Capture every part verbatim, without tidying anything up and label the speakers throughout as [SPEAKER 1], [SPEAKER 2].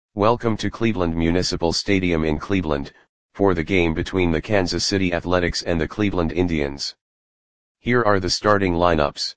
[SPEAKER 1] Welcome to Cleveland Municipal Stadium in Cleveland, for the game between the Kansas City Athletics and the Cleveland Indians. Here are the starting lineups.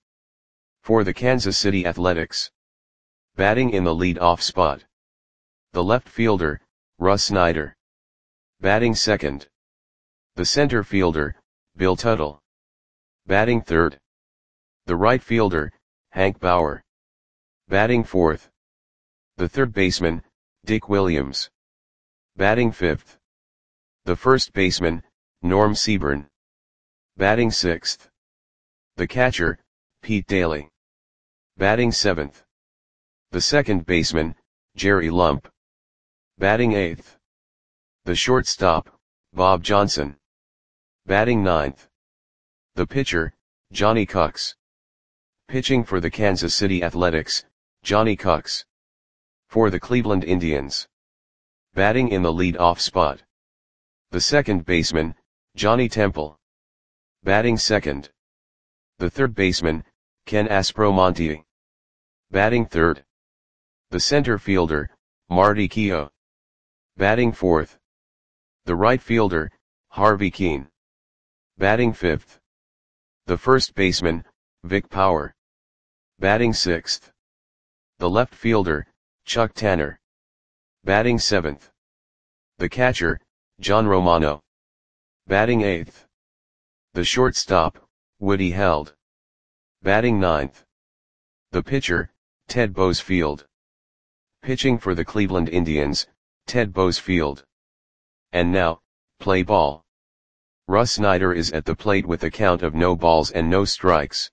[SPEAKER 1] For the Kansas City Athletics. Batting in the lead-off spot. The left fielder, Russ Snyder. Batting second. The center fielder, Bill Tuttle. Batting third. The right fielder, Hank Bauer. Batting fourth. The third baseman, Dick Williams. Batting fifth. The first baseman, Norm Seaburn. Batting sixth. The catcher, Pete Daly. Batting seventh. The second baseman, Jerry Lump. Batting eighth. The shortstop, Bob Johnson. Batting ninth. The pitcher, Johnny Cucks. Pitching for the Kansas City Athletics, Johnny Cucks. For the Cleveland Indians. Batting in the lead-off spot. The second baseman, Johnny Temple. Batting second. The third baseman, Ken Aspromonte. Batting third. The center fielder, Marty Keough. Batting fourth. The right fielder, Harvey Kuenn. Batting fifth. The first baseman, Vic Power. Batting sixth. The left fielder, Chuck Tanner. Batting seventh. The catcher, John Romano. Batting eighth. The shortstop, Woody Held. Batting ninth. The pitcher, Ted Boesfield. Pitching for the Cleveland Indians, Ted Boesfield. And now, play ball. Russ Snyder is at the plate with a count of no balls and no strikes.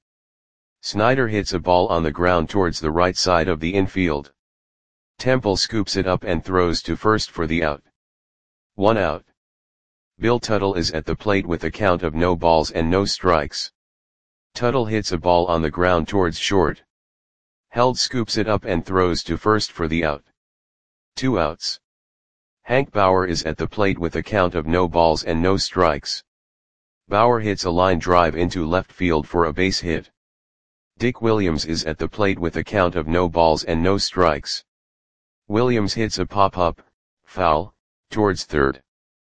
[SPEAKER 1] Snyder hits a ball on the ground towards the right side of the infield. Temple scoops it up and throws to first for the out. One out. Bill Tuttle is at the plate with a count of no balls and no strikes. Tuttle hits a ball on the ground towards short. Held scoops it up and throws to first for the out. Two outs. Hank Bauer is at the plate with a count of no balls and no strikes. Bauer hits a line drive into left field for a base hit. Dick Williams is at the plate with a count of no balls and no strikes. Williams hits a pop-up, foul, towards third.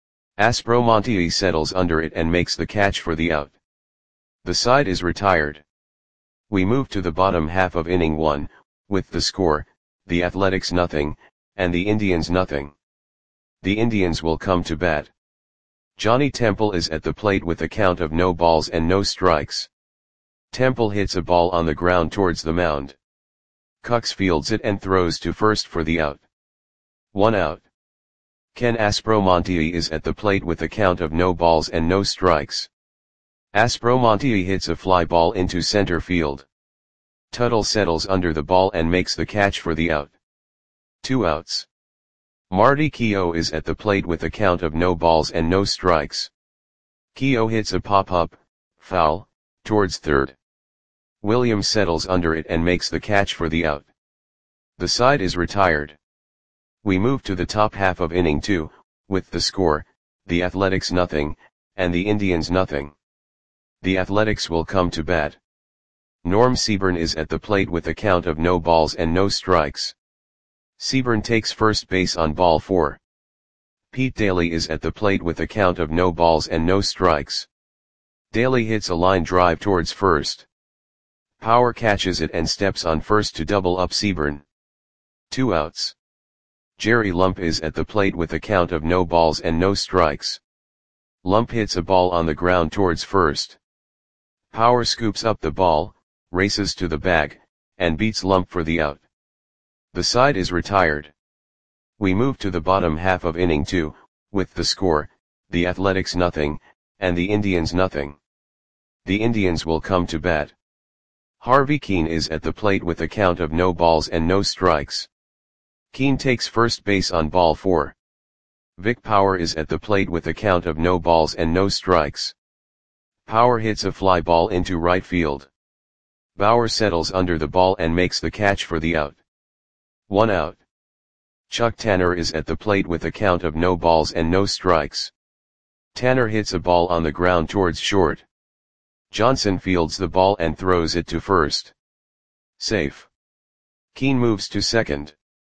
[SPEAKER 1] Aspromonte settles under it and makes the catch for the out. The side is retired. We move to the bottom half of inning one, with the score, the Athletics nothing, and the Indians nothing. The Indians will come to bat. Johnny Temple is at the plate with a count of no balls and no strikes. Temple hits a ball on the ground towards the mound. Cucks fields it and throws to first for the out. One out. Ken Aspromonte is at the plate with a count of no balls and no strikes. Aspromonte hits a fly ball into center field. Tuttle settles under the ball and makes the catch for the out. Two outs. Marty Keough is at the plate with a count of no balls and no strikes. Keough hits a pop-up, foul, towards third. Williams settles under it and makes the catch for the out. The side is retired. We move to the top half of inning two, with the score, the Athletics nothing, and the Indians nothing. The Athletics will come to bat. Norm Seaburn is at the plate with a count of no balls and no strikes. Seaburn takes first base on ball four. Pete Daly is at the plate with a count of no balls and no strikes. Daly hits a line drive towards first. Power catches it and steps on first to double up Seaburn. Two outs. Jerry Lump is at the plate with a count of no balls and no strikes. Lump hits a ball on the ground towards first. Power scoops up the ball, races to the bag, and beats Lump for the out. The side is retired. We move to the bottom half of inning two, with the score, the Athletics nothing, and the Indians nothing. The Indians will come to bat. Harvey Kuenn is at the plate with a count of no balls and no strikes. Kuenn takes first base on ball four. Vic Power is at the plate with a count of no balls and no strikes. Power hits a fly ball into right field. Bauer settles under the ball and makes the catch for the out. One out. Chuck Tanner is at the plate with a count of no balls and no strikes. Tanner hits a ball on the ground towards short. Johnson fields the ball and throws it to first. Safe. Kuenn moves to second.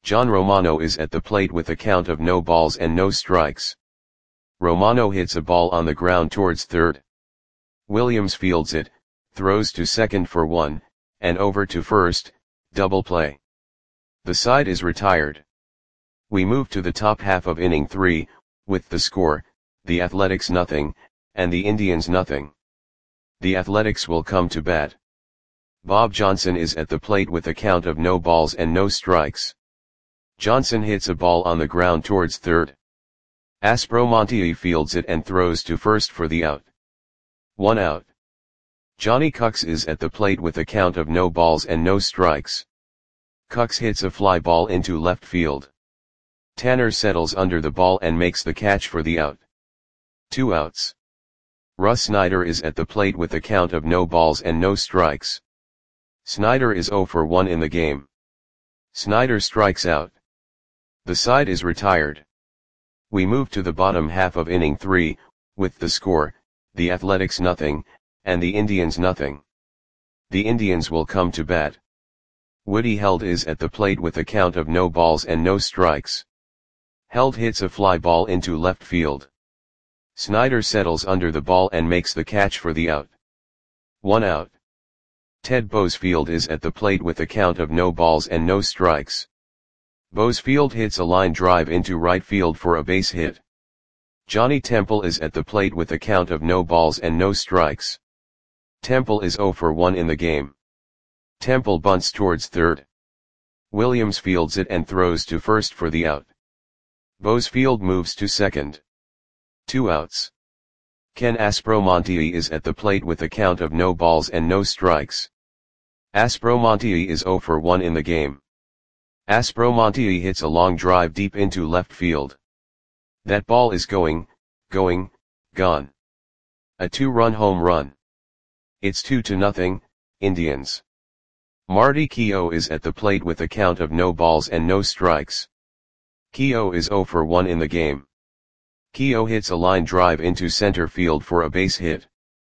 [SPEAKER 1] John Romano is at the plate with a count of no balls and no strikes. Romano hits a ball on the ground towards third. Williams fields it, throws to second for one, and over to first, double play. The side is retired. We move to the top half of inning three, with the score, the Athletics nothing, and the Indians nothing. The Athletics will come to bat. Bob Johnson is at the plate with a count of no balls and no strikes. Johnson hits a ball on the ground towards third. Aspromonte fields it and throws to first for the out. One out. Johnny Cucks is at the plate with a count of no balls and no strikes. Cucks hits a fly ball into left field. Tanner settles under the ball and makes the catch for the out. Two outs. Russ Snyder is at the plate with a count of no balls and no strikes. Snyder is zero for one in the game. Snyder strikes out. The side is retired. We move to the bottom half of inning three, with the score, the Athletics nothing, and the Indians nothing. The Indians will come to bat. Woody Held is at the plate with a count of no balls and no strikes. Held hits a fly ball into left field. Snyder settles under the ball and makes the catch for the out. One out. Ted Boesfield is at the plate with a count of no balls and no strikes. Boesfield hits a line drive into right field for a base hit. Johnny Temple is at the plate with a count of no balls and no strikes. Temple is zero for one in the game. Temple bunts towards third. Williams fields it and throws to first for the out. Boesfield moves to second. Two outs. Ken Aspromonte is at the plate with a count of no balls and no strikes. Aspromonte is zero for one in the game. Aspromonte hits a long drive deep into left field. That ball is going, going, gone. A two-run home run. It's two to nothing, Indians. Marty Keough is at the plate with a count of no balls and no strikes. Keough is zero for one in the game. Keough hits a line drive into center field for a base hit.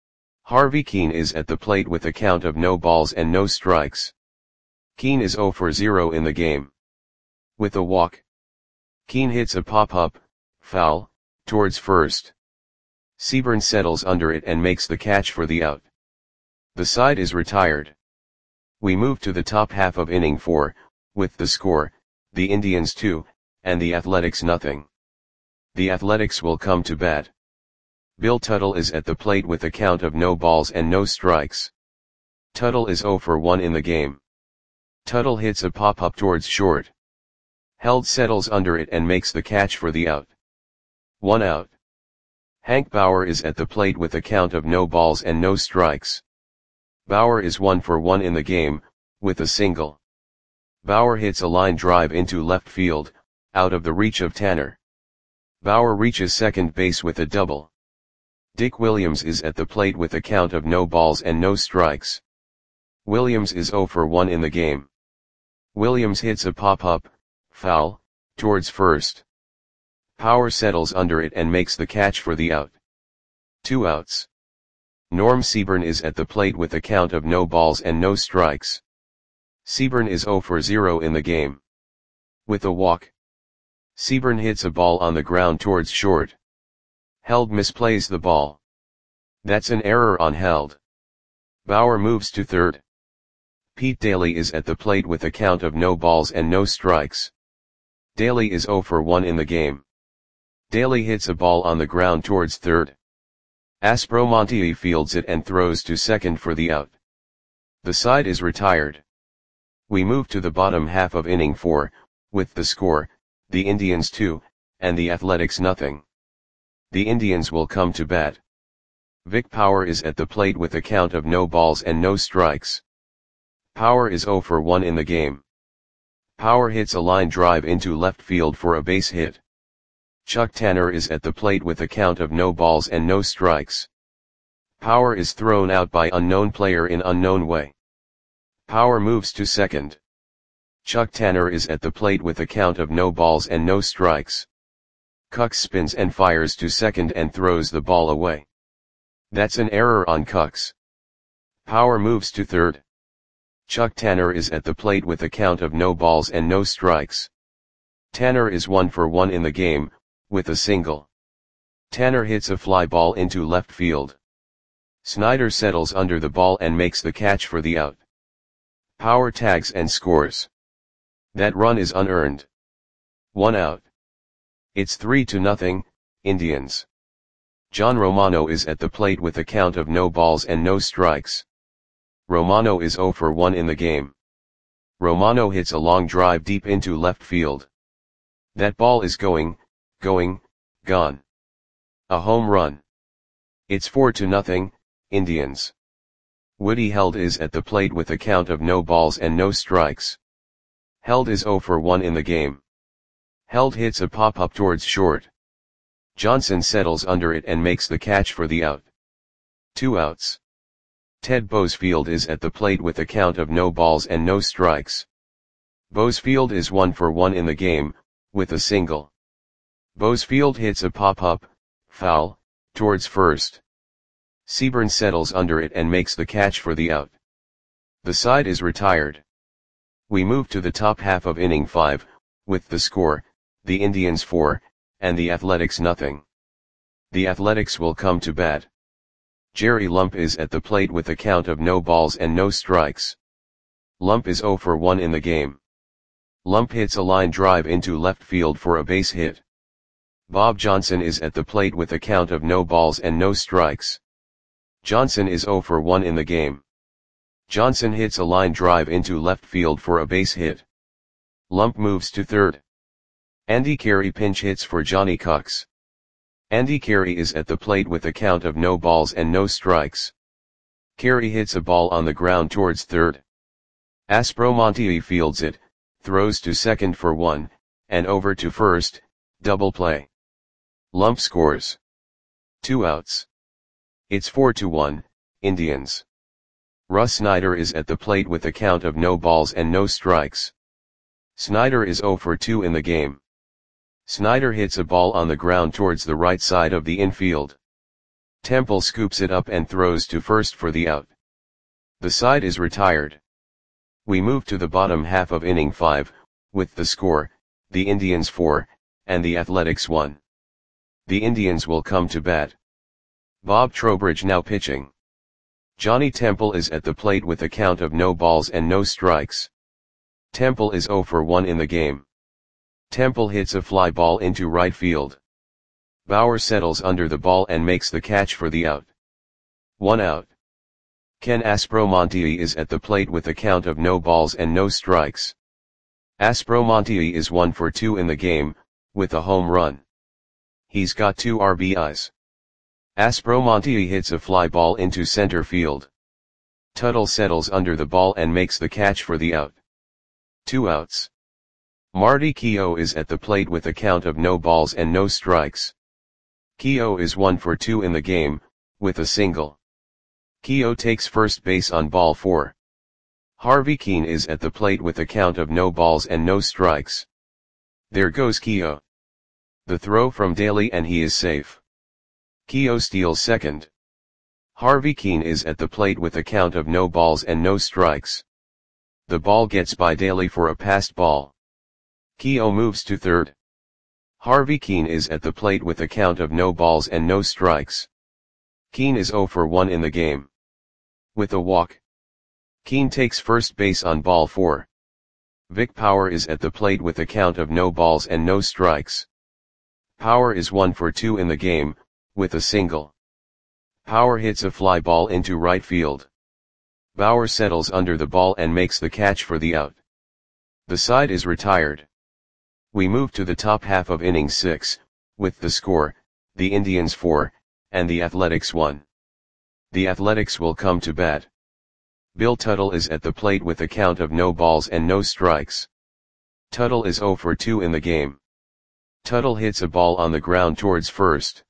[SPEAKER 1] Harvey Keene is at the plate with a count of no balls and no strikes. Keene is zero for zero in the game. With a walk. Keene hits a pop-up, foul, towards first. Seaburn settles under it and makes the catch for the out. The side is retired. We move to the top half of inning four, with the score, the Indians two, and the Athletics nothing. The Athletics will come to bat. Bill Tuttle is at the plate with a count of no balls and no strikes. Tuttle is zero for one in the game. Tuttle hits a pop-up towards short. Held settles under it and makes the catch for the out. One out. Hank Bauer is at the plate with a count of no balls and no strikes. Bauer is one for one in the game, with a single. Bauer hits a line drive into left field, out of the reach of Tanner. Bauer reaches second base with a double. Dick Williams is at the plate with a count of no balls and no strikes. Williams is zero for one in the game. Williams hits a pop-up, foul, towards first. Power settles under it and makes the catch for the out. Two outs. Norm Seaburn is at the plate with a count of no balls and no strikes. Seaburn is zero for zero in the game. With a walk. Seaburn hits a ball on the ground towards short. Held misplays the ball. That's an error on Held. Bauer moves to third. Pete Daly is at the plate with a count of no balls and no strikes. Daly is zero for one in the game. Daly hits a ball on the ground towards third. Aspromonte fields it and throws to second for the out. The side is retired. We move to the bottom half of inning four, with the score, the Indians two, and the Athletics nothing. The Indians will come to bat. Vic Power is at the plate with a count of no balls and no strikes. Power is zero for one in the game. Power hits a line drive into left field for a base hit. Chuck Tanner is at the plate with a count of no balls and no strikes. Power is thrown out by unknown player in unknown way. Power moves to second. Chuck Tanner is at the plate with a count of no balls and no strikes. Cucks spins and fires to second and throws the ball away. That's an error on Cucks. Power moves to third. Chuck Tanner is at the plate with a count of no balls and no strikes. Tanner is one for one in the game, with a single. Tanner hits a fly ball into left field. Snyder settles under the ball and makes the catch for the out. Power tags and scores. That run is unearned. One out. It's three to nothing, Indians. John Romano is at the plate with a count of no balls and no strikes. Romano is zero for one in the game. Romano hits a long drive deep into left field. That ball is going, going, gone. A home run. It's four to nothing, Indians. Woody Held is at the plate with a count of no balls and no strikes. Held is zero for one in the game. Held hits a pop-up towards short. Johnson settles under it and makes the catch for the out. Two outs. Ted Boesfield is at the plate with a count of no balls and no strikes. Boesfield is one for one in the game, with a single. Boesfield hits a pop-up, foul, towards first. Seaburn settles under it and makes the catch for the out. The side is retired. We move to the top half of inning five, with the score, the Indians four, and the Athletics nothing. The Athletics will come to bat. Jerry Lump is at the plate with a count of no balls and no strikes. Lump is zero for one in the game. Lump hits a line drive into left field for a base hit. Bob Johnson is at the plate with a count of no balls and no strikes. Johnson is zero for one in the game. Johnson hits a line drive into left field for a base hit. Lump moves to third. Andy Carey pinch hits for Johnny Cox. Andy Carey is at the plate with a count of no balls and no strikes. Carey hits a ball on the ground towards third. Aspromonte fields it, throws to second for one, and over to first, double play. Lump scores. Two outs. It's four to one, Indians. Russ Snyder is at the plate with a count of no balls and no strikes. Snyder is zero for two in the game. Snyder hits a ball on the ground towards the right side of the infield. Temple scoops it up and throws to first for the out. The side is retired. We move to the bottom half of inning five, with the score, the Indians four, and the Athletics one. The Indians will come to bat. Bob Trowbridge now pitching. Johnny Temple is at the plate with a count of no balls and no strikes. Temple is zero for one in the game. Temple hits a fly ball into right field. Bauer settles under the ball and makes the catch for the out. One out. Ken Aspromonte is at the plate with a count of no balls and no strikes. Aspromonte is one for two in the game, with a home run. He's got two R B Is. Aspromonte hits a fly ball into center field. Tuttle settles under the ball and makes the catch for the out. Two outs. Marty Keough is at the plate with a count of no balls and no strikes. Keough is one for two in the game, with a single. Keough takes first base on ball four. Harvey Keene is at the plate with a count of no balls and no strikes. There goes Keough. The throw from Daly and he is safe. Keough steals second. Harvey Keene is at the plate with a count of no balls and no strikes. The ball gets by Daly for a passed ball. Keough moves to third. Harvey Keene is at the plate with a count of no balls and no strikes. Keene is zero for one in the game. With a walk. Keene takes first base on ball four. Vic Power is at the plate with a count of no balls and no strikes. Power is one for two in the game, with a single. Power hits a fly ball into right field. Bauer settles under the ball and makes the catch for the out. The side is retired. We move to the top half of inning six, with the score, the Indians four, and the Athletics one. The Athletics will come to bat. Bill Tuttle is at the plate with a count of no balls and no strikes. Tuttle is zero for two in the game. Tuttle hits a ball on the ground towards first.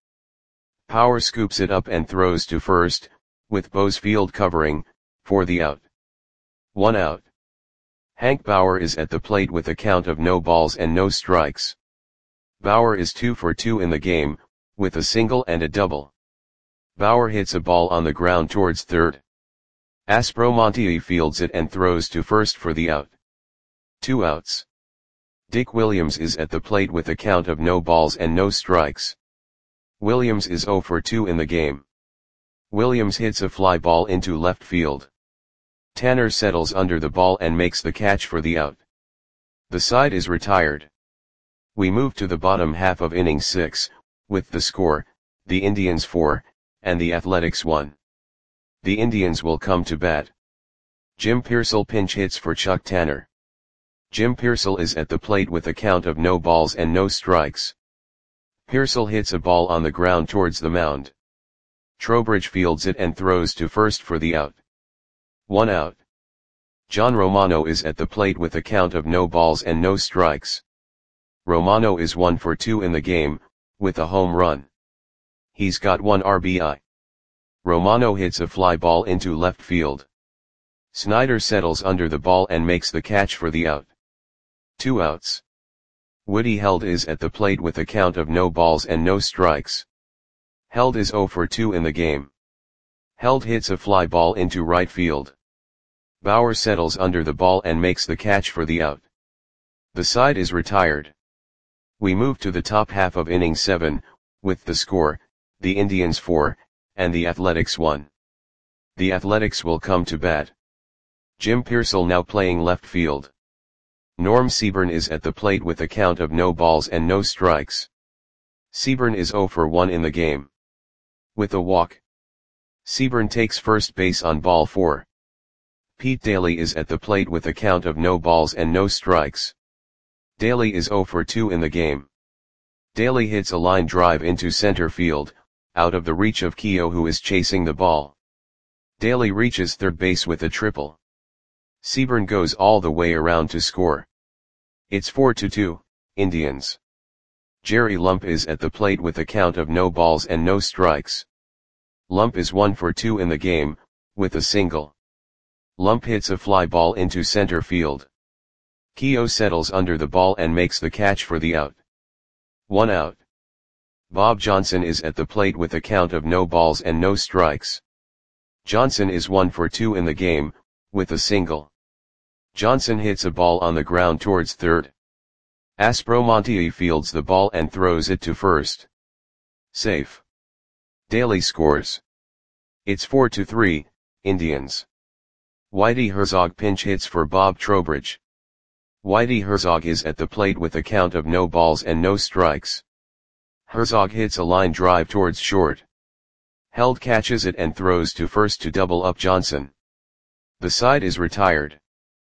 [SPEAKER 1] Power scoops it up and throws to first, with Boesfield covering, for the out. One out. Hank Bauer is at the plate with a count of no balls and no strikes. Bauer is two for two in the game, with a single and a double. Bauer hits a ball on the ground towards third. Aspromonte fields it and throws to first for the out. Two outs. Dick Williams is at the plate with a count of no balls and no strikes. Williams is zero for two in the game. Williams hits a fly ball into left field. Tanner settles under the ball and makes the catch for the out. The side is retired. We move to the bottom half of inning six, with the score, the Indians four, and the Athletics one. The Indians will come to bat. Jim Piersall pinch hits for Chuck Tanner. Jim Piersall is at the plate with a count of no balls and no strikes. Piersall hits a ball on the ground towards the mound. Trowbridge fields it and throws to first for the out. One out. John Romano is at the plate with a count of no balls and no strikes. Romano is one for two in the game, with a home run. He's got one R B I. Romano hits a fly ball into left field. Snyder settles under the ball and makes the catch for the out. Two outs. Woody Held is at the plate with a count of no balls and no strikes. Held is zero for two in the game. Held hits a fly ball into right field. Bauer settles under the ball and makes the catch for the out. The side is retired. We move to the top half of inning seven, with the score, the Indians four, and the Athletics one. The Athletics will come to bat. Jim Piersall now playing left field. Norm Seaburn is at the plate with a count of no balls and no strikes. Seaburn is zero for one in the game. With a walk. Seaburn takes first base on ball four. Pete Daly is at the plate with a count of no balls and no strikes. Daly is zero for two in the game. Daly hits a line drive into center field, out of the reach of Keogh, who is chasing the ball. Daly reaches third base with a triple. Seaburn goes all the way around to score. It's four to two, Indians. Jerry Lump is at the plate with a count of no balls and no strikes. Lump is one for two in the game, with a single. Lump hits a fly ball into center field. Keogh settles under the ball and makes the catch for the out. One out. Bob Johnson is at the plate with a count of no balls and no strikes. Johnson is one for two in the game, with a single. Johnson hits a ball on the ground towards third. Aspromonte fields the ball and throws it to first. Safe. Daly scores. It's four to three, Indians. Whitey Herzog pinch hits for Bob Trowbridge. Whitey Herzog is at the plate with a count of no balls and no strikes. Herzog hits a line drive towards short. Held catches it and throws to first to double up Johnson. The side is retired.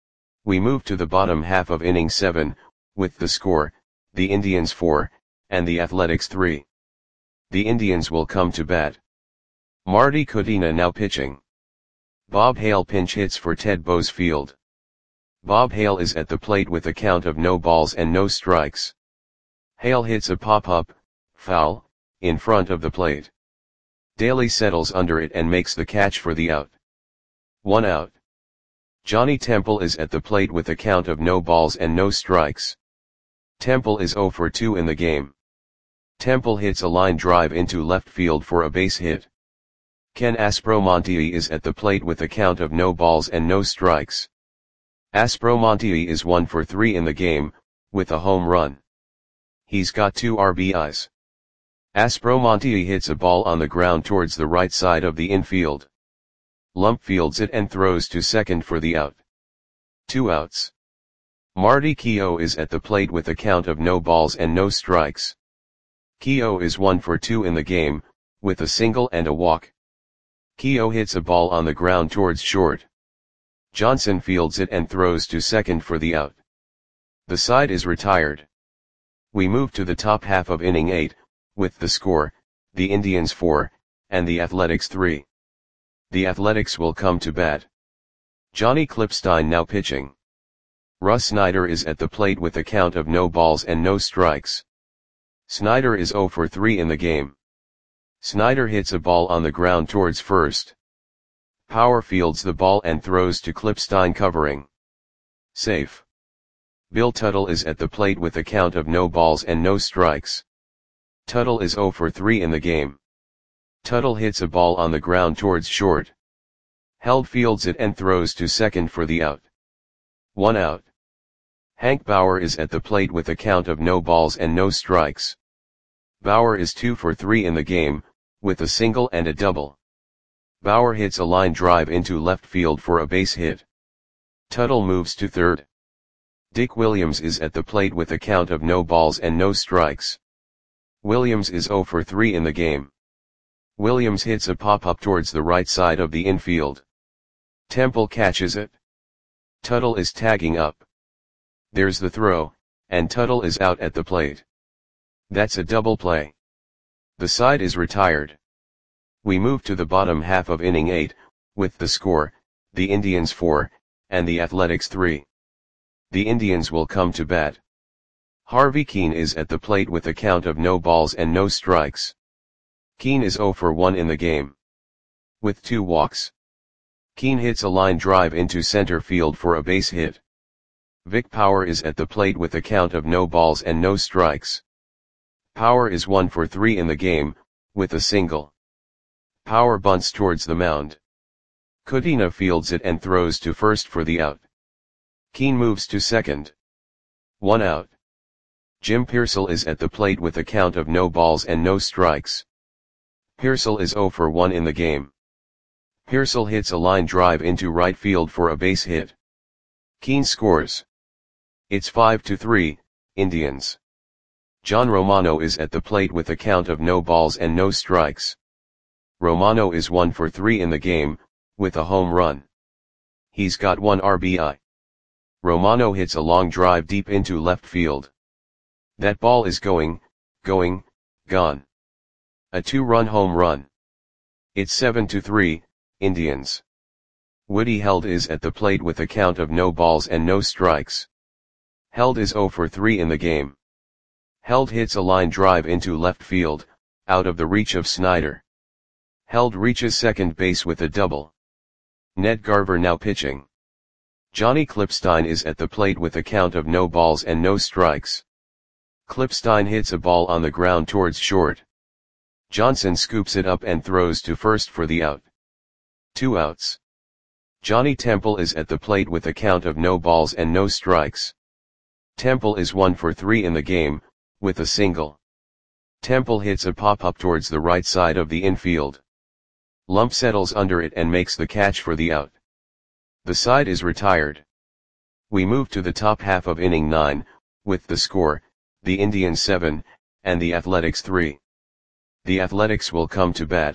[SPEAKER 1] We move to the bottom half of inning seven, with the score, the Indians four, and the Athletics three. The Indians will come to bat. Marty Kudina now pitching. Bob Hale pinch hits for Ted Boesfield. Bob Hale is at the plate with a count of no balls and no strikes. Hale hits a pop-up, foul, in front of the plate. Daly settles under it and makes the catch for the out. One out. Johnny Temple is at the plate with a count of no balls and no strikes. Temple is zero for two in the game. Temple hits a line drive into left field for a base hit. Ken Aspromonte is at the plate with a count of no balls and no strikes. Aspromonte is one for three in the game, with a home run. He's got two R B Is. Aspromonte hits a ball on the ground towards the right side of the infield. Lump fields it and throws to second for the out. Two outs. Marty Keogh is at the plate with a count of no balls and no strikes. Keogh is one for two in the game, with a single and a walk. Keogh hits a ball on the ground towards short. Johnson fields it and throws to second for the out. The side is retired. We move to the top half of inning eight, with the score, the Indians four, and the Athletics three. The Athletics will come to bat. Johnny Klipstein now pitching. Russ Snyder is at the plate with a count of no balls and no strikes. Snyder is zero for three in the game. Snyder hits a ball on the ground towards first. Power fields the ball and throws to Klipstein covering. Safe. Bill Tuttle is at the plate with a count of no balls and no strikes. Tuttle is zero for three in the game. Tuttle hits a ball on the ground towards short. Held fields it and throws to second for the out. One out. Hank Bauer is at the plate with a count of no balls and no strikes. Bauer is two for three in the game, with a single and a double. Bauer hits a line drive into left field for a base hit. Tuttle moves to third. Dick Williams is at the plate with a count of no balls and no strikes. Williams is zero for three in the game. Williams hits a pop-up towards the right side of the infield. Temple catches it. Tuttle is tagging up. There's the throw, and Tuttle is out at the plate. That's a double play. The side is retired. We move to the bottom half of inning eight, with the score, the Indians four, and the Athletics three. The Indians will come to bat. Harvey Kuenn is at the plate with a count of no balls and no strikes. Kuenn is zero for one in the game, with two walks. Kuenn hits a line drive into center field for a base hit. Vic Power is at the plate with a count of no balls and no strikes. Power is one for three in the game, with a single. Power bunts towards the mound. Kudina fields it and throws to first for the out. Kuenn moves to second. One out. Jim Piersall is at the plate with a count of no balls and no strikes. Piersall is zero for one in the game. Piersall hits a line drive into right field for a base hit. Kuenn scores. It's five to three, Indians. John Romano is at the plate with a count of no balls and no strikes. Romano is one for three in the game, with a home run. He's got one R B I. Romano hits a long drive deep into left field. That ball is going, going, gone. A two-run home run. It's seven to three, Indians. Woody Held is at the plate with a count of no balls and no strikes. Held is zero for three in the game. Held hits a line drive into left field, out of the reach of Snyder. Held reaches second base with a double. Ned Garver now pitching. Johnny Klippstein is at the plate with a count of no balls and no strikes. Klippstein hits a ball on the ground towards short. Johnson scoops it up and throws to first for the out. Two outs. Johnny Temple is at the plate with a count of no balls and no strikes. Temple is one for three in the game, with a single. Temple hits a pop-up towards the right side of the infield. Lump settles under it and makes the catch for the out. The side is retired. We move to the top half of inning nine, with the score, the Indians seven, and the Athletics three. The Athletics will come to bat.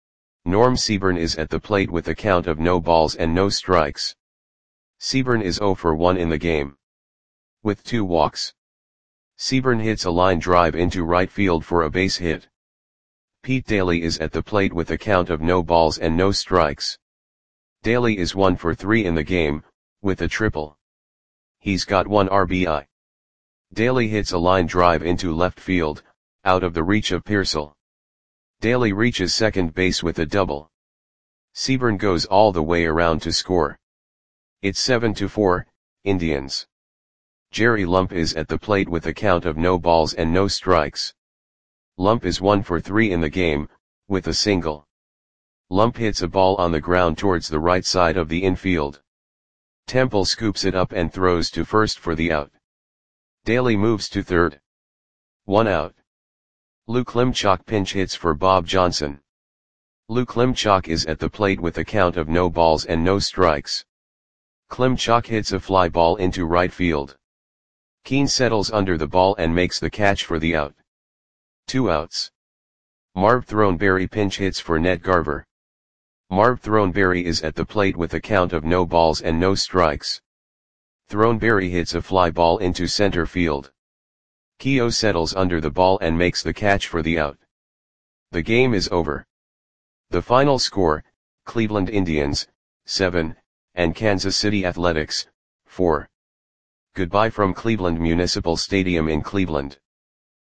[SPEAKER 1] Norm Seaburn is at the plate with a count of no balls and no strikes. Seaburn is zero for one in the game, with two walks. Seaburn hits a line drive into right field for a base hit. Pete Daly is at the plate with a count of no balls and no strikes. Daly is one for three in the game, with a triple. He's got one R B I. Daly hits a line drive into left field, out of the reach of Piersall. Daly reaches second base with a double. Seaburn goes all the way around to score. It's seven to four, Indians. Jerry Lump is at the plate with a count of no balls and no strikes. Lump is one for three in the game, with a single. Lump hits a ball on the ground towards the right side of the infield. Temple scoops it up and throws to first for the out. Daly moves to third. One out. Lou Klimchak pinch hits for Bob Johnson. Lou Klimchak is at the plate with a count of no balls and no strikes. Klimchak hits a fly ball into right field. Kuenn settles under the ball and makes the catch for the out. Two outs. Marv Throneberry pinch hits for Ned Garver. Marv Throneberry is at the plate with a count of no balls and no strikes. Throneberry hits a fly ball into center field. Keough settles under the ball and makes the catch for the out. The game is over. The final score, Cleveland Indians, seven, and Kansas City Athletics, four. Goodbye from Cleveland Municipal Stadium in Cleveland.